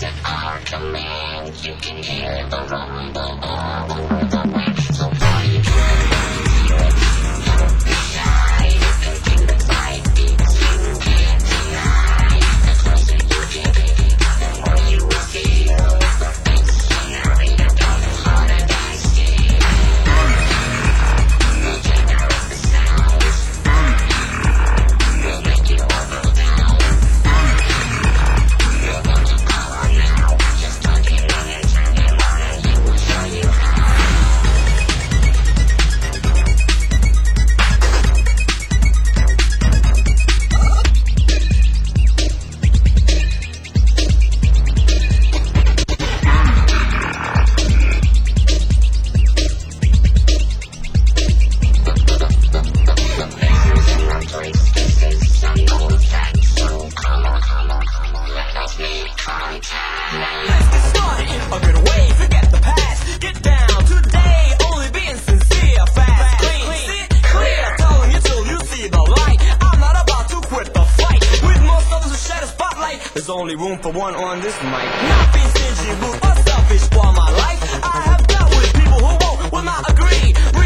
our command. You can hear the rumble all over the land. So party drums, don't be shy. Into the fight beats you can't deny. The closer you get, the more you will feel. The beats generated on the paradise scale. The generate the sounds. We'll make you all go down. You're about to power now. Just plug it in and turn it on and you will show you how. The pictures in our place, this is some old fact. So come on, let us make contact. Let's get started in a good way. Forget the past. Get down today. Only being sincere. Fast, clean, sit clear. Telling you till you see the light. I'm not about to quit the fight. With most others who share the spotlight, there's only room for one on this mic. Not being stingy, rude, or selfish for my life. I have dealt with people who won't, will not agree.